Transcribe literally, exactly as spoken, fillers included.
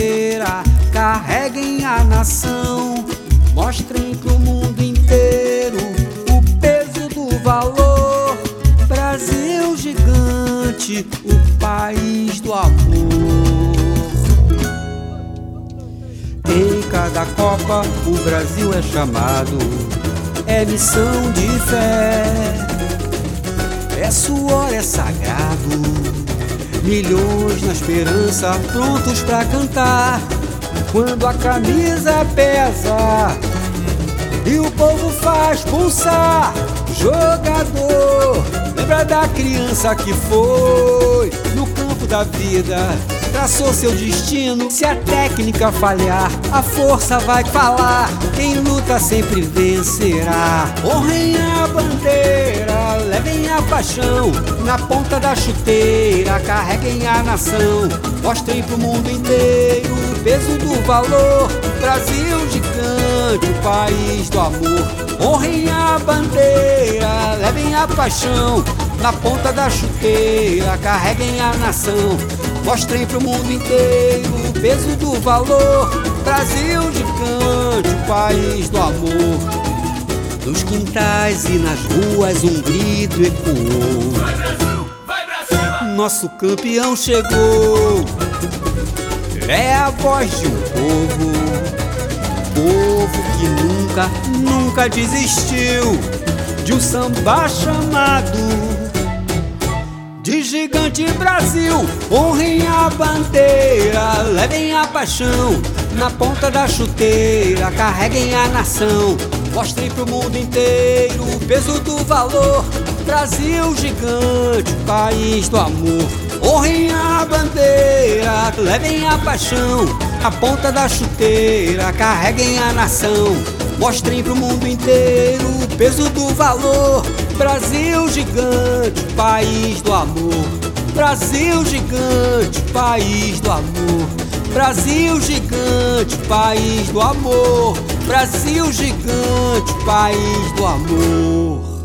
bandeira, carreguem a nação, mostrem pro mundo inteiro o peso do valor. Brasil gigante, o país do amor. Em cada Copa o Brasil é chamado, é missão de fé, é suor, é sagrado, milhões na esperança, prontos pra cantar. Quando a camisa pesa e o povo faz pulsar, jogador, lembra da criança que foi no campo da vida, traçou seu destino. Se a técnica falhar, a força vai falar, quem luta sempre vencerá. Honrem a bandeira, levem a paixão, na ponta da chuteira, carreguem a nação, mostrem pro mundo inteiro o peso do valor. Brasil gigante, o país do amor. Honrem a bandeira, levem a paixão, na ponta da chuteira, carreguem a nação, mostrem pro mundo inteiro o peso do valor. Brasil gigante, o país do amor. Nos quintais e nas ruas um grito ecoou: vai Brasil, vai Brasil! Nosso campeão chegou. É a voz de um povo, povo que nunca, nunca desistiu de um samba chamado de gigante Brasil. Honrem a bandeira, levem a paixão, na ponta da chuteira, carreguem a nação, mostrem pro mundo inteiro o peso do valor. Brasil gigante, país do amor. Honrem a bandeira, levem a paixão, na ponta da chuteira, carreguem a nação, mostrem pro mundo inteiro o peso do valor. Brasil gigante, país do amor. Brasil gigante, país do amor. Brasil gigante, país do amor. Brasil gigante, país do amor.